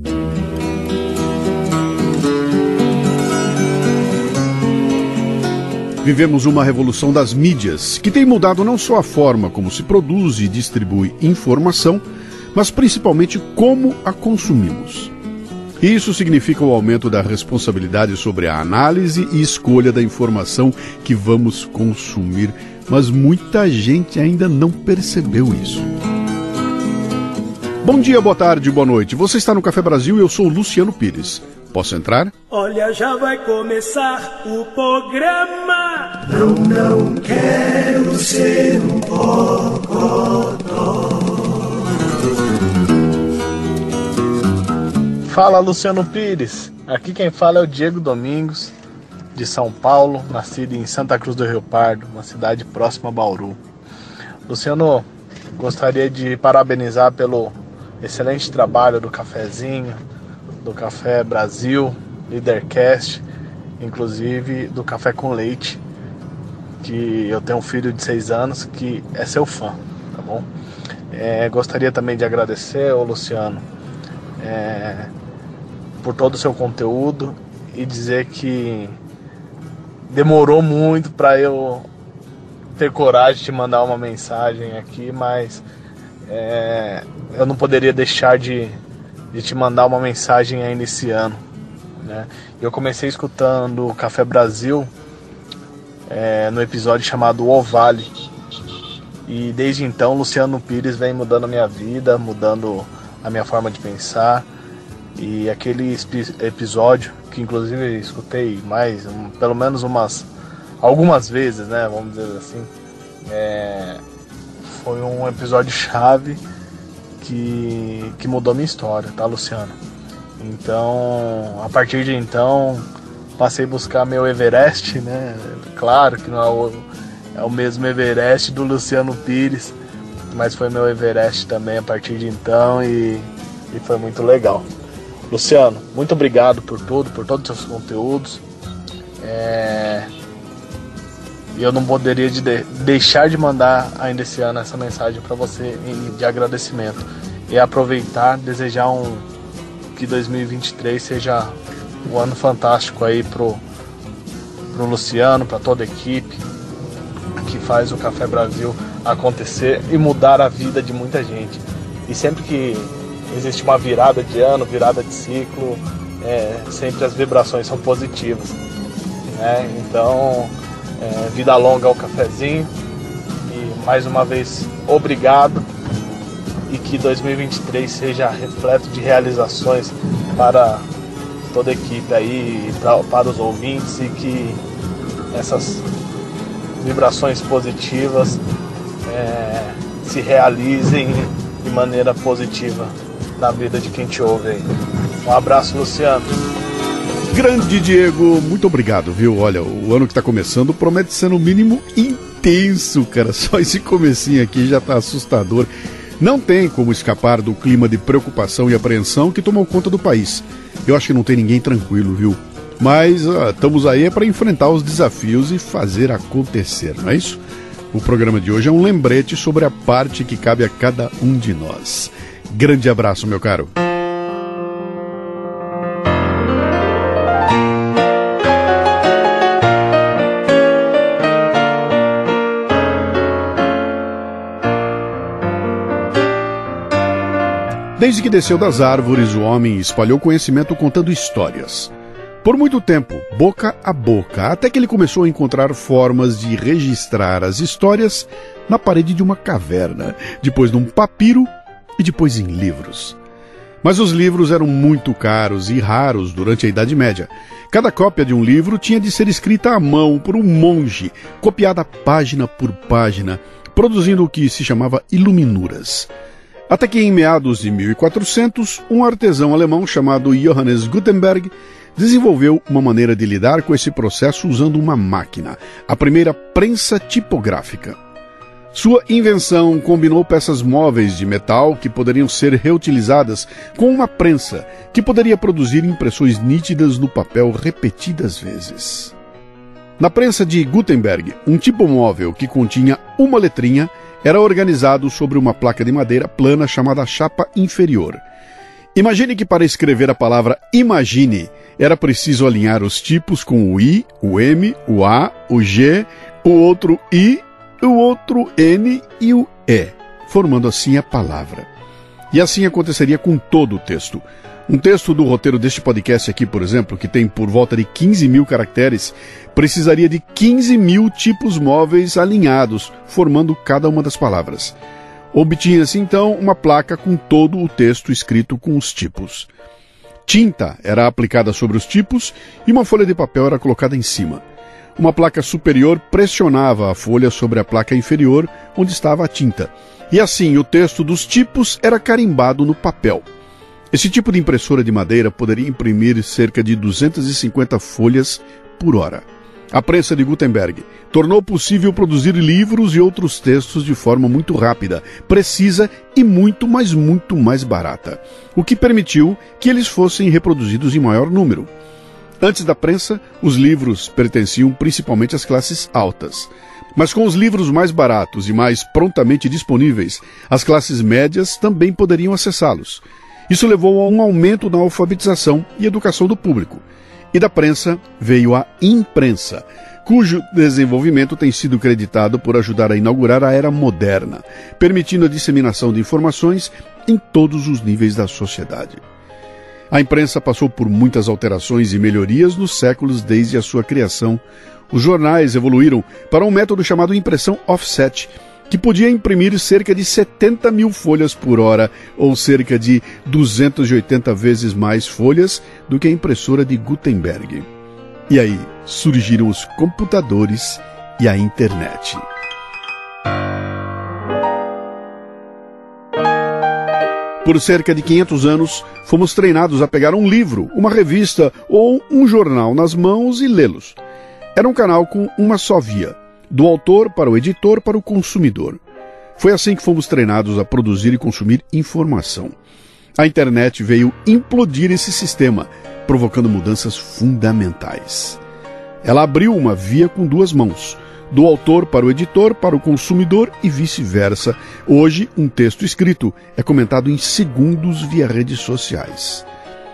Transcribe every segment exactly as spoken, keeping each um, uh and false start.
Vivemos uma revolução das mídias, que tem mudado não só a forma como se produz e distribui informação, mas principalmente como a consumimos. Isso significa o aumento da responsabilidade sobre a análise e escolha da informação que vamos consumir, mas muita gente ainda não percebeu isso. Bom dia, boa tarde, boa noite. Você está no Café Brasil e eu sou o Luciano Pires. Posso entrar? Olha, já vai começar o programa. Não, não quero ser um bocodó. Fala, Luciano Pires. Aqui quem fala é o Diego Domingos, de São Paulo, nascido em Santa Cruz do Rio Pardo, uma cidade próxima a Bauru. Luciano, gostaria de parabenizar pelo excelente trabalho do cafezinho, do Café Brasil, Leadercast, inclusive do Café com Leite, que eu tenho um filho de seis anos que é seu fã, tá bom? É, gostaria também de agradecer ao Luciano é, por todo o seu conteúdo e dizer que demorou muito para eu ter coragem de mandar uma mensagem aqui, mas é, eu não poderia deixar de de te mandar uma mensagem ainda esse ano, né? Eu comecei escutando o Café Brasil é, no episódio chamado O Vale, e desde então Luciano Pires vem mudando a minha vida, mudando a minha forma de pensar, e aquele episódio, que inclusive escutei mais, um, pelo menos umas algumas vezes, né, vamos dizer assim, é, foi um episódio chave Que, que mudou minha história, tá, Luciano? Então, a partir de então, passei a buscar meu Everest, né? Claro que não é o, é o mesmo Everest do Luciano Pires, mas foi meu Everest também a partir de então e, e foi muito legal. Luciano, muito obrigado por tudo, por todos os seus conteúdos. É... E eu não poderia de de, deixar de mandar ainda esse ano essa mensagem para você de agradecimento. E aproveitar, desejar um, que dois mil e vinte e três seja um ano fantástico aí pro, pro Luciano, para toda a equipe que faz o Café Brasil acontecer e mudar a vida de muita gente. E sempre que existe uma virada de ano, virada de ciclo, é, sempre as vibrações são positivas, né? Então... É, vida longa ao cafezinho e mais uma vez obrigado, e que dois mil e vinte e três seja repleto de realizações para toda a equipe aí, pra, para os ouvintes, e que essas vibrações positivas é, se realizem de maneira positiva na vida de quem te ouve aí. Um abraço, Luciano. Grande Diego, muito obrigado, viu? Olha, o ano que tá começando promete ser no mínimo intenso, cara. Só esse comecinho aqui já tá assustador. Não tem como escapar do clima de preocupação e apreensão que tomou conta do país. Eu acho que não tem ninguém tranquilo, viu? Mas uh, estamos aí para enfrentar os desafios e fazer acontecer, não é isso? O programa de hoje é um lembrete sobre a parte que cabe a cada um de nós. Grande abraço, meu caro. Desde que desceu das árvores, o homem espalhou conhecimento contando histórias. Por muito tempo, boca a boca, até que ele começou a encontrar formas de registrar as histórias na parede de uma caverna, depois num papiro e depois em livros. Mas os livros eram muito caros e raros durante a Idade Média. Cada cópia de um livro tinha de ser escrita à mão por um monge, copiada página por página, produzindo o que se chamava iluminuras. Até que em meados de mil e quatrocentos, um artesão alemão chamado Johannes Gutenberg desenvolveu uma maneira de lidar com esse processo usando uma máquina, a primeira prensa tipográfica. Sua invenção combinou peças móveis de metal que poderiam ser reutilizadas com uma prensa que poderia produzir impressões nítidas no papel repetidas vezes. Na prensa de Gutenberg, um tipo móvel que continha uma letrinha era organizado sobre uma placa de madeira plana chamada chapa inferior. Imagine que para escrever a palavra imagine, era preciso alinhar os tipos com o I, o M, o A, o G, o outro I, o outro N e o E, formando assim a palavra. E assim aconteceria com todo o texto. Um texto do roteiro deste podcast aqui, por exemplo, que tem por volta de quinze mil caracteres, precisaria de quinze mil tipos móveis alinhados, formando cada uma das palavras. Obtinha-se então uma placa com todo o texto escrito com os tipos. Tinta era aplicada sobre os tipos e uma folha de papel era colocada em cima. Uma placa superior pressionava a folha sobre a placa inferior, onde estava a tinta. E assim o texto dos tipos era carimbado no papel. Esse tipo de impressora de madeira poderia imprimir cerca de duzentas e cinquenta folhas por hora. A prensa de Gutenberg tornou possível produzir livros e outros textos de forma muito rápida, precisa e muito, mas muito mais barata, o que permitiu que eles fossem reproduzidos em maior número. Antes da prensa, os livros pertenciam principalmente às classes altas. Mas com os livros mais baratos e mais prontamente disponíveis, as classes médias também poderiam acessá-los. Isso levou a um aumento na alfabetização e educação do público. E da prensa veio a imprensa, cujo desenvolvimento tem sido creditado por ajudar a inaugurar a era moderna, permitindo a disseminação de informações em todos os níveis da sociedade. A imprensa passou por muitas alterações e melhorias nos séculos desde a sua criação. Os jornais evoluíram para um método chamado impressão offset, que podia imprimir cerca de setenta mil folhas por hora, ou cerca de duzentas e oitenta vezes mais folhas do que a impressora de Gutenberg. E aí surgiram os computadores e a internet. Por cerca de quinhentos anos, fomos treinados a pegar um livro, uma revista ou um jornal nas mãos e lê-los. Era um canal com uma só via, do autor para o editor para o consumidor. Foi assim que fomos treinados a produzir e consumir informação. A internet veio implodir esse sistema, provocando mudanças fundamentais. Ela abriu uma via com duas mãos, do autor para o editor, para o consumidor e vice-versa. Hoje, um texto escrito é comentado em segundos via redes sociais.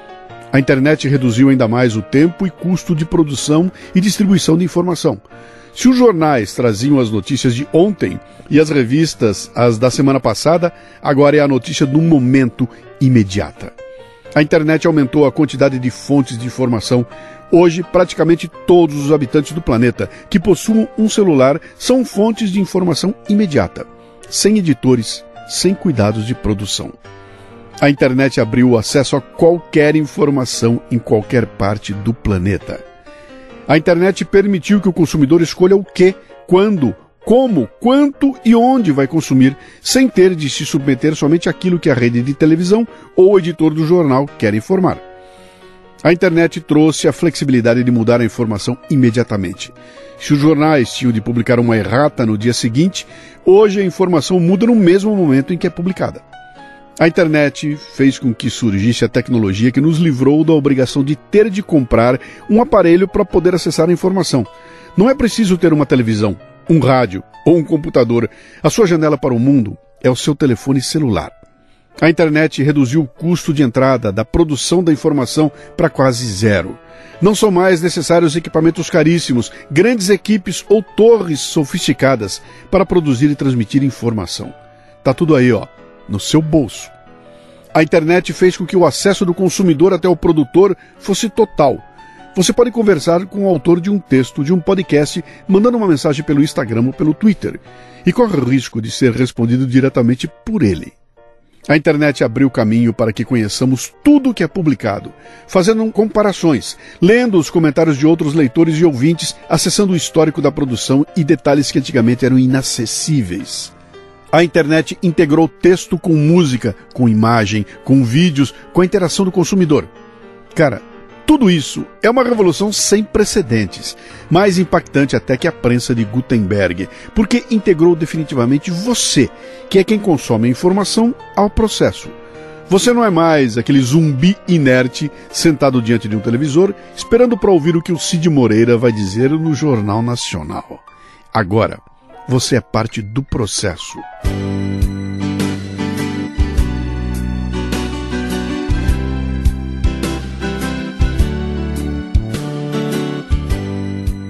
A internet reduziu ainda mais o tempo e custo de produção e distribuição de informação. Se os jornais traziam as notícias de ontem e as revistas as da semana passada, agora é a notícia do momento imediata. A internet aumentou a quantidade de fontes de informação. Hoje, praticamente todos os habitantes do planeta que possuam um celular são fontes de informação imediata, sem editores, sem cuidados de produção. A internet abriu o acesso a qualquer informação em qualquer parte do planeta. A internet permitiu que o consumidor escolha o que, quando, como, quanto e onde vai consumir, sem ter de se submeter somente àquilo que a rede de televisão ou o editor do jornal quer informar. A internet trouxe a flexibilidade de mudar a informação imediatamente. Se os jornais tinham de publicar uma errata no dia seguinte, hoje a informação muda no mesmo momento em que é publicada. A internet fez com que surgisse a tecnologia que nos livrou da obrigação de ter de comprar um aparelho para poder acessar a informação. Não é preciso ter uma televisão, um rádio ou um computador. A sua janela para o mundo é o seu telefone celular. A internet reduziu o custo de entrada da produção da informação para quase zero. Não são mais necessários equipamentos caríssimos, grandes equipes ou torres sofisticadas para produzir e transmitir informação. Tá tudo aí, ó, no seu bolso. A internet fez com que o acesso do consumidor até o produtor fosse total. Você pode conversar com o autor de um texto, de um podcast, mandando uma mensagem pelo Instagram ou pelo Twitter, e corre o risco de ser respondido diretamente por ele. A internet abriu caminho para que conheçamos tudo o que é publicado, fazendo comparações, lendo os comentários de outros leitores e ouvintes, acessando o histórico da produção e detalhes que antigamente eram inacessíveis. A internet integrou texto com música, com imagem, com vídeos, com a interação do consumidor. Cara, tudo isso é uma revolução sem precedentes, mais impactante até que a prensa de Gutenberg, porque integrou definitivamente você, que é quem consome a informação, ao processo. Você não é mais aquele zumbi inerte sentado diante de um televisor, esperando para ouvir o que o Cid Moreira vai dizer no Jornal Nacional. Agora, você é parte do processo.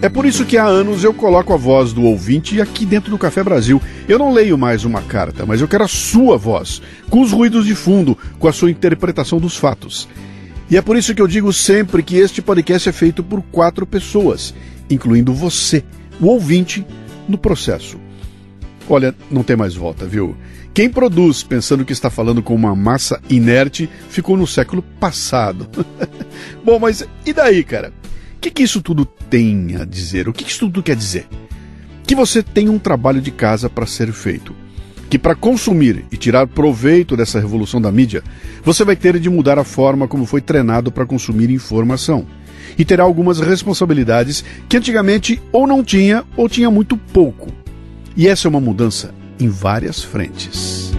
É por isso que há anos eu coloco a voz do ouvinte aqui dentro do Café Brasil. Eu não leio mais uma carta, mas eu quero a sua voz, com os ruídos de fundo, com a sua interpretação dos fatos. E é por isso que eu digo sempre que este podcast é feito por quatro pessoas, incluindo você, o ouvinte, no processo. Olha, não tem mais volta, viu? Quem produz pensando que está falando com uma massa inerte ficou no século passado. Bom, mas e daí, cara? O que, que isso tudo tem a dizer? O que, que isso tudo quer dizer? Que você tem um trabalho de casa para ser feito. Que para consumir e tirar proveito dessa revolução da mídia, você vai ter de mudar a forma como foi treinado para consumir informação. E terá algumas responsabilidades que antigamente ou não tinha ou tinha muito pouco. E essa é uma mudança em várias frentes.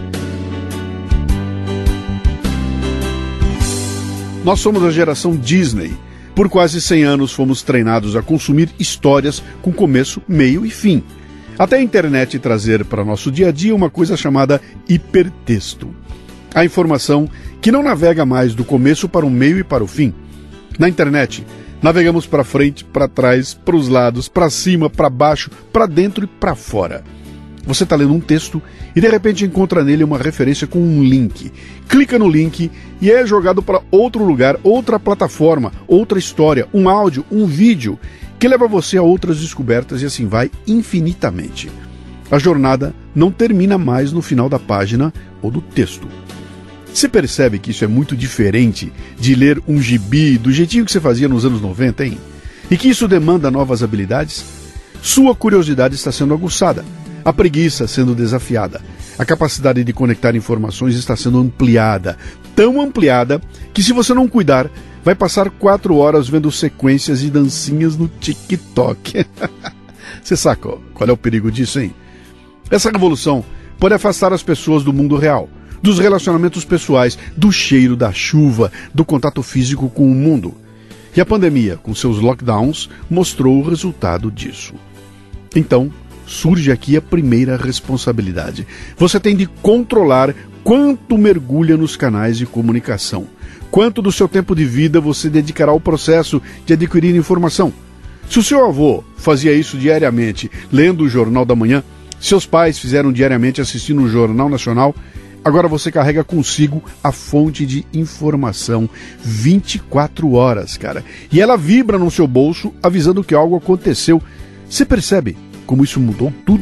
Nós somos a geração Disney. Por quase cem anos fomos treinados a consumir histórias com começo, meio e fim. Até a internet trazer para nosso dia a dia uma coisa chamada hipertexto. A informação que não navega mais do começo para o meio e para o fim. Na internet, navegamos para frente, para trás, para os lados, para cima, para baixo, para dentro e para fora. Você está lendo um texto e de repente encontra nele uma referência com um link. Clica no link e é jogado para outro lugar, outra plataforma, outra história, um áudio, um vídeo, que leva você a outras descobertas e assim vai infinitamente. A jornada não termina mais no final da página ou do texto. Você percebe que isso é muito diferente de ler um gibi do jeitinho que você fazia nos anos noventa, hein? E que isso demanda novas habilidades? Sua curiosidade está sendo aguçada. A preguiça sendo desafiada. A capacidade de conectar informações está sendo ampliada. Tão ampliada que, se você não cuidar, vai passar quatro horas vendo sequências e dancinhas no TikTok. Você saca qual é o perigo disso, hein? Essa revolução pode afastar as pessoas do mundo real, dos relacionamentos pessoais, do cheiro da chuva, do contato físico com o mundo. E a pandemia, com seus lockdowns, mostrou o resultado disso. Então, surge aqui a primeira responsabilidade. Você tem de controlar quanto mergulha nos canais de comunicação. Quanto do seu tempo de vida você dedicará ao processo de adquirir informação. Se o seu avô fazia isso diariamente, lendo o Jornal da Manhã, seus pais fizeram diariamente assistindo o Jornal Nacional, agora você carrega consigo a fonte de informação vinte e quatro horas, cara. E ela vibra no seu bolso avisando que algo aconteceu. Você percebe como isso mudou tudo?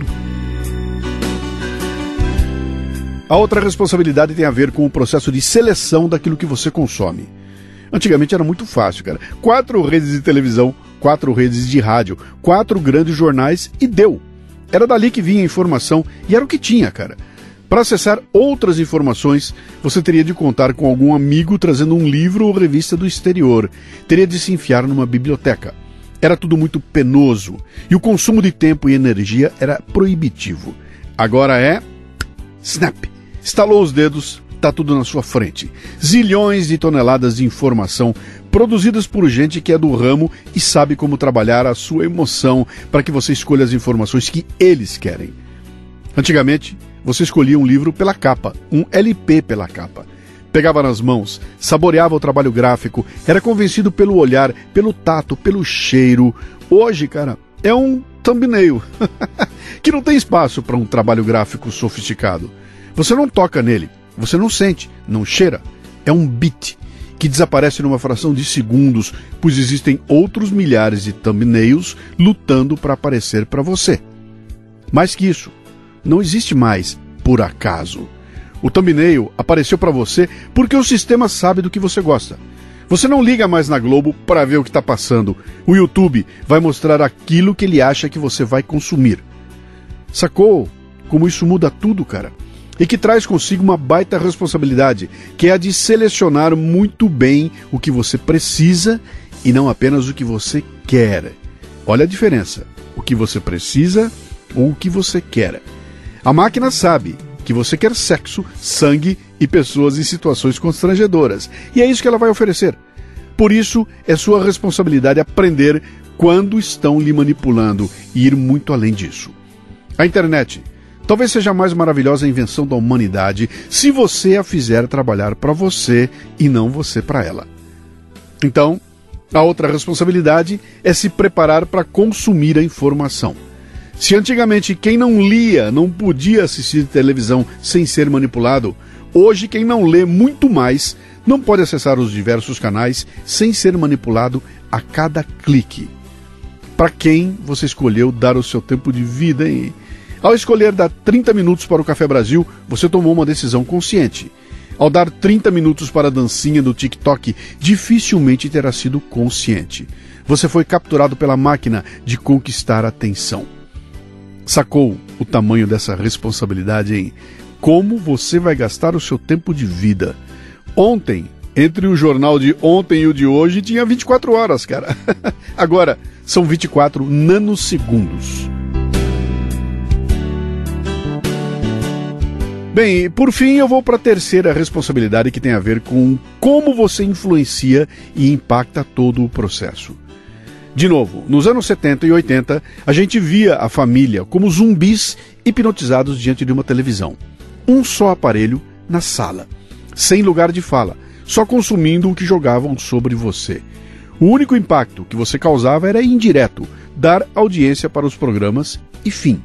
A outra responsabilidade tem a ver com o processo de seleção daquilo que você consome. Antigamente era muito fácil, cara. Quatro redes de televisão, quatro redes de rádio, quatro grandes jornais e deu. Era dali que vinha a informação e era o que tinha, cara. Para acessar outras informações, você teria de contar com algum amigo trazendo um livro ou revista do exterior. Teria de se enfiar numa biblioteca. Era tudo muito penoso e o consumo de tempo e energia era proibitivo. Agora é snap. Estalou os dedos, tá tudo na sua frente. Zilhões de toneladas de informação produzidas por gente que é do ramo e sabe como trabalhar a sua emoção para que você escolha as informações que eles querem. Antigamente, você escolhia um livro pela capa, um L P pela capa. Pegava nas mãos, saboreava o trabalho gráfico, era convencido pelo olhar, pelo tato, pelo cheiro. Hoje, cara, é um thumbnail, que não tem espaço para um trabalho gráfico sofisticado. Você não toca nele, você não sente, não cheira. É um beat que desaparece numa fração de segundos, pois existem outros milhares de thumbnails lutando para aparecer para você. Mais que isso, não existe mais por acaso. O thumbnail apareceu para você porque o sistema sabe do que você gosta. Você não liga mais na Globo para ver o que está passando. O YouTube vai mostrar aquilo que ele acha que você vai consumir. Sacou como isso muda tudo, cara? E que traz consigo uma baita responsabilidade, que é a de selecionar muito bem o que você precisa e não apenas o que você quer. Olha a diferença. O que você precisa ou o que você quer. A máquina sabe que você quer sexo, sangue e pessoas em situações constrangedoras. E é isso que ela vai oferecer. Por isso, é sua responsabilidade aprender quando estão lhe manipulando e ir muito além disso. A internet talvez seja a mais maravilhosa invenção da humanidade se você a fizer trabalhar para você e não você para ela. Então, A outra responsabilidade é se preparar para consumir a informação. Se antigamente quem não lia não podia assistir televisão sem ser manipulado, hoje quem não lê muito mais não pode acessar os diversos canais sem ser manipulado a cada clique. Para quem você escolheu dar o seu tempo de vida, hein? Ao escolher dar trinta minutos para o Café Brasil, você tomou uma decisão consciente. Ao dar trinta minutos para a dancinha do TikTok, dificilmente terá sido consciente. Você foi capturado pela máquina de conquistar a atenção. Sacou o tamanho dessa responsabilidade, hein? Como você vai gastar o seu tempo de vida? Ontem, entre o jornal de ontem e o de hoje, tinha vinte e quatro horas, cara. Agora, são vinte e quatro nanosegundos. Bem, por fim, eu vou para a terceira responsabilidade, que tem a ver com como você influencia e impacta todo o processo. De novo, nos anos setenta e oitenta, a gente via a família como zumbis hipnotizados diante de uma televisão. Um só aparelho na sala, sem lugar de fala, só consumindo o que jogavam sobre você. O único impacto que você causava era indireto, dar audiência para os programas e fim.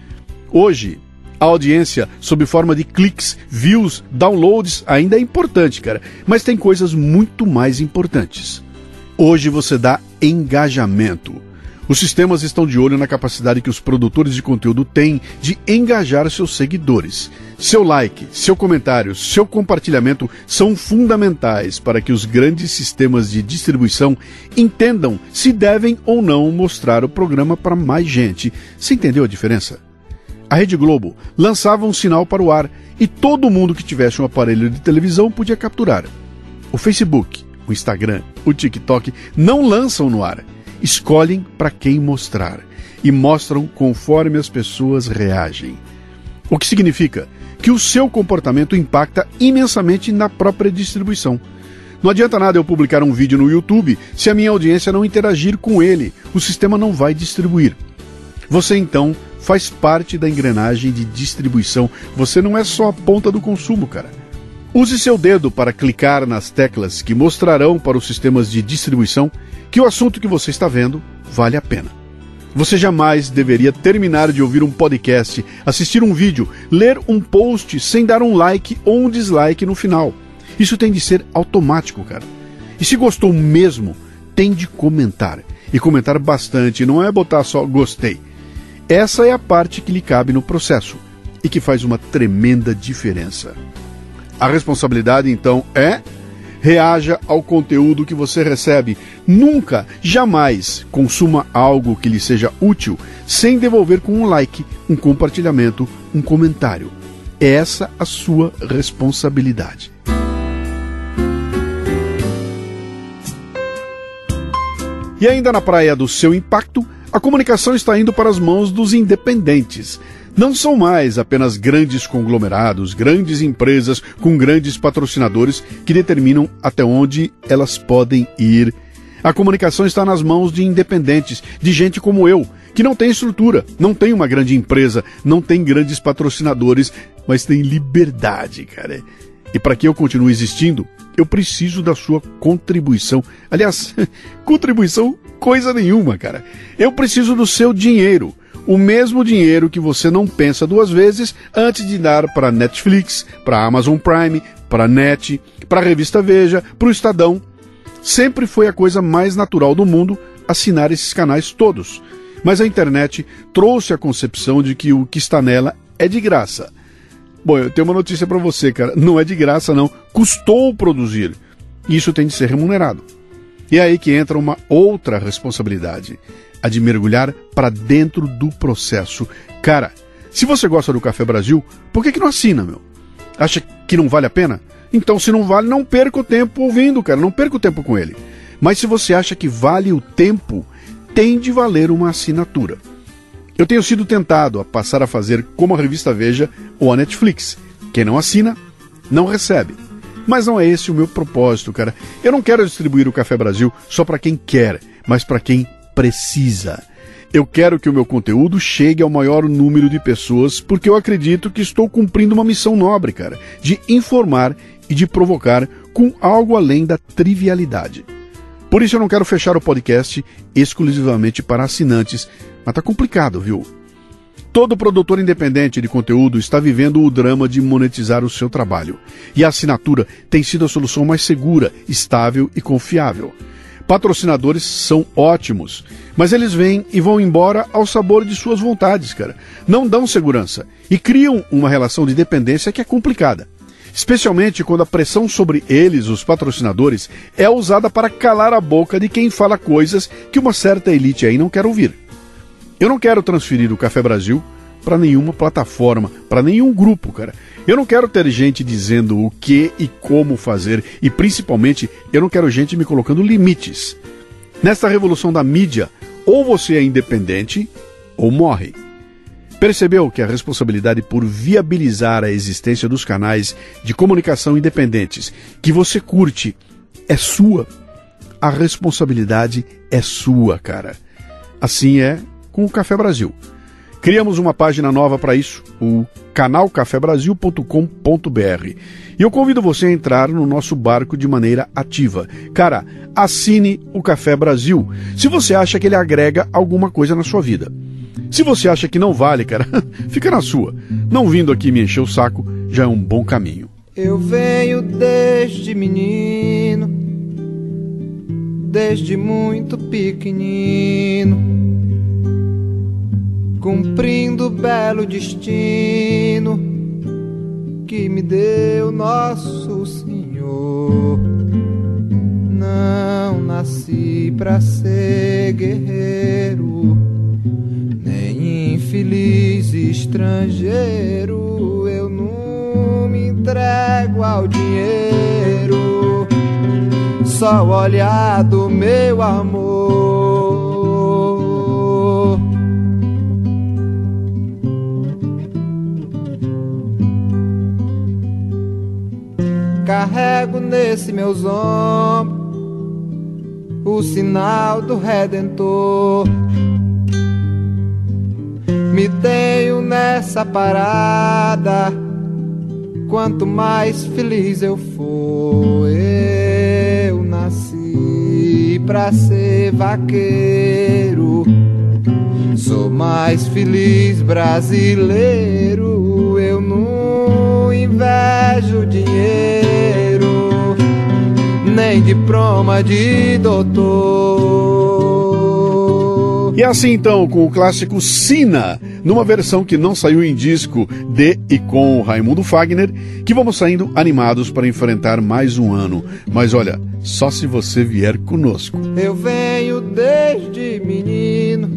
Hoje, a audiência, sob forma de cliques, views, downloads, ainda é importante, cara, mas tem coisas muito mais importantes. Hoje você dá engajamento. Os sistemas estão de olho na capacidade que os produtores de conteúdo têm de engajar seus seguidores. Seu like, seu comentário, seu compartilhamento são fundamentais para que os grandes sistemas de distribuição entendam se devem ou não mostrar o programa para mais gente. Você entendeu a diferença? A Rede Globo lançava um sinal para o ar e todo mundo que tivesse um aparelho de televisão podia capturar. O Facebook, o Instagram, o TikTok não lançam no ar. Escolhem para quem mostrar e mostram conforme as pessoas reagem. O que significa que o seu comportamento impacta imensamente na própria distribuição. Não adianta nada eu publicar um vídeo no YouTube se a minha audiência não interagir com ele. O sistema não vai distribuir. Você então faz parte da engrenagem de distribuição. Você não é só a ponta do consumo, cara. Use seu dedo para clicar nas teclas que mostrarão para os sistemas de distribuição que o assunto que você está vendo vale a pena. Você jamais deveria terminar de ouvir um podcast, assistir um vídeo, ler um post sem dar um like ou um dislike no final. Isso tem de ser automático, cara. E se gostou mesmo, tem de comentar. E comentar bastante, não é botar só gostei. Essa é a parte que lhe cabe no processo e que faz uma tremenda diferença. A responsabilidade, então, é: reaja ao conteúdo que você recebe. Nunca, jamais consuma algo que lhe seja útil sem devolver com um like, um compartilhamento, um comentário. É essa a sua responsabilidade. E ainda na praia do seu impacto, a comunicação está indo para as mãos dos independentes. Não são mais apenas grandes conglomerados, grandes empresas com grandes patrocinadores que determinam até onde elas podem ir. A comunicação está nas mãos de independentes, de gente como eu, que não tem estrutura, não tem uma grande empresa, não tem grandes patrocinadores, mas tem liberdade, cara. E para que eu continue existindo, eu preciso da sua contribuição. Aliás, contribuição coisa nenhuma, cara. Eu preciso do seu dinheiro. O mesmo dinheiro que você não pensa duas vezes antes de dar para Netflix, para Amazon Prime, para Net, para a revista Veja, para o Estadão. Sempre foi a coisa mais natural do mundo assinar esses canais todos. Mas a internet trouxe a concepção de que o que está nela é de graça. Bom, eu tenho uma notícia para você, cara. Não é de graça, não. Custou produzir. Isso tem de ser remunerado. E é aí que entra uma outra responsabilidade. A de mergulhar para dentro do processo. Cara, se você gosta do Café Brasil, por que que não assina, meu? Acha que não vale a pena? Então, se não vale, não perca o tempo ouvindo, cara. Não perca o tempo com ele. Mas se você acha que vale o tempo, tem de valer uma assinatura. Eu tenho sido tentado a passar a fazer como a revista Veja ou a Netflix. Quem não assina, não recebe. Mas não é esse o meu propósito, cara. Eu não quero distribuir o Café Brasil só para quem quer, mas para quem precisa. Eu quero que o meu conteúdo chegue ao maior número de pessoas, porque eu acredito que estou cumprindo uma missão nobre, cara, de informar e de provocar com algo além da trivialidade. Por isso eu não quero fechar o podcast exclusivamente para assinantes, mas tá complicado, viu? Todo produtor independente de conteúdo está vivendo o drama de monetizar o seu trabalho. E a assinatura tem sido a solução mais segura, estável e confiável. Patrocinadores são ótimos, mas eles vêm e vão embora ao sabor de suas vontades, cara. Não dão segurança e criam uma relação de dependência que é complicada. Especialmente quando a pressão sobre eles, os patrocinadores, é usada para calar a boca de quem fala coisas que uma certa elite aí não quer ouvir. Eu não quero transferir o Café Brasil para nenhuma plataforma, para nenhum grupo, cara. Eu não quero ter gente dizendo o que e como fazer e, principalmente, eu não quero gente me colocando limites. Nesta revolução da mídia, ou você é independente ou morre. Percebeu que a responsabilidade por viabilizar a existência dos canais de comunicação independentes que você curte é sua? A responsabilidade é sua, cara. Assim é com o Café Brasil. Criamos uma página nova para isso, o canal café brasil ponto com ponto b r. E eu convido você a entrar no nosso barco de maneira ativa. Cara, assine o Café Brasil, se você acha que ele agrega alguma coisa na sua vida. Se você acha que não vale, cara, fica na sua. Não vindo aqui me encher o saco, já é um bom caminho. Eu venho desde menino, desde muito pequenino, cumprindo o belo destino que me deu nosso Senhor. Não nasci pra ser guerreiro, nem infeliz estrangeiro. Eu não me entrego ao dinheiro, só o olhar do meu amor. Carrego nesse meus ombros o sinal do Redentor. Me tenho nessa parada, quanto mais feliz eu for. Eu nasci pra ser vaqueiro, sou mais feliz brasileiro. Eu não invejo dinheiro, nem diploma de doutor. E assim então, com o clássico Sina, numa versão que não saiu em disco de e com o Raimundo Fagner, que vamos saindo animados para enfrentar mais um ano. Mas olha, só se você vier conosco. Eu venho desde menino,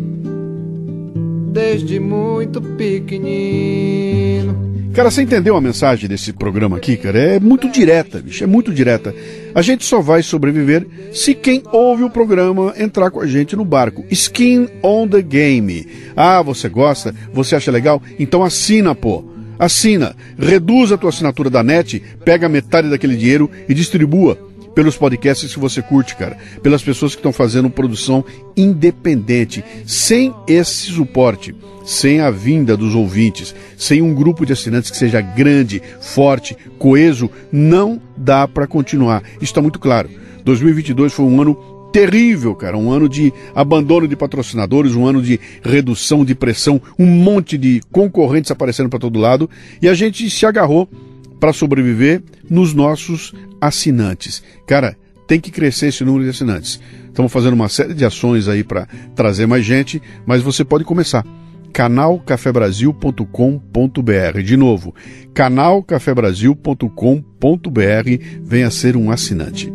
desde muito pequenino. Cara, você entendeu a mensagem desse programa aqui, cara? É muito direta, bicho, é muito direta. A gente só vai sobreviver se quem ouve o programa entrar com a gente no barco. Skin on the game. Ah, você gosta? Você acha legal? Então assina, pô. Assina. Reduz a tua assinatura da net, pega metade daquele dinheiro e distribua pelos podcasts que você curte, cara. Pelas pessoas que estão fazendo produção independente. Sem esse suporte, sem a vinda dos ouvintes, sem um grupo de assinantes que seja grande, forte, coeso, não dá para continuar. Isso está muito claro. dois mil e vinte e dois foi um ano terrível, cara. Um ano de abandono de patrocinadores, um ano de redução de pressão, um monte de concorrentes aparecendo para todo lado. E a gente se agarrou para sobreviver nos nossos assinantes. Cara, tem que crescer esse número de assinantes. Estamos fazendo uma série de ações aí para trazer mais gente, mas você pode começar. canal café brasil ponto com ponto b r. De novo, canal café brasil ponto com ponto b r. Venha ser um assinante.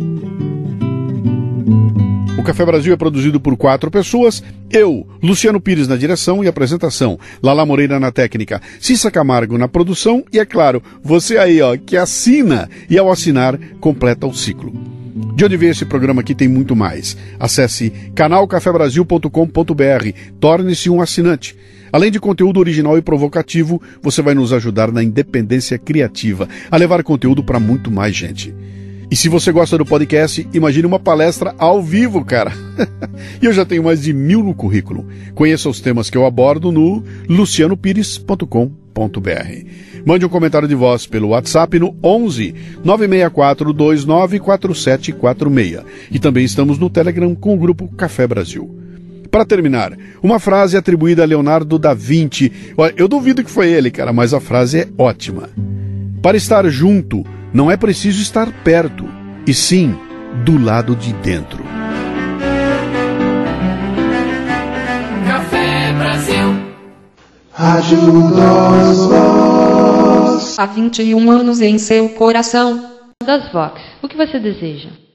O Café Brasil é produzido por quatro pessoas. Eu, Luciano Pires na direção e apresentação, Lala Moreira na técnica, Cissa Camargo na produção e, é claro, você aí, ó, que assina e ao assinar completa o ciclo. De onde vem esse programa aqui tem muito mais. Acesse canal café brasil ponto com ponto b r, torne-se um assinante. Além de conteúdo original e provocativo, você vai nos ajudar na independência criativa, a levar conteúdo para muito mais gente. E se você gosta do podcast, imagine uma palestra ao vivo, cara. E eu já tenho mais de mil no currículo. Conheça os temas que eu abordo no luciano pires ponto com ponto b r. Mande um comentário de voz pelo WhatsApp no onze, nove seis quatro, dois nove quatro sete quatro seis. E também estamos no Telegram com o grupo Café Brasil. Para terminar, uma frase atribuída a Leonardo da Vinci. Olha, eu duvido que foi ele, cara, mas a frase é ótima. Para estar junto, não é preciso estar perto, e sim do lado de dentro. Café Brasil. Ajuda-os Vox. Há vinte e um anos em seu coração. Das Vox, o que você deseja?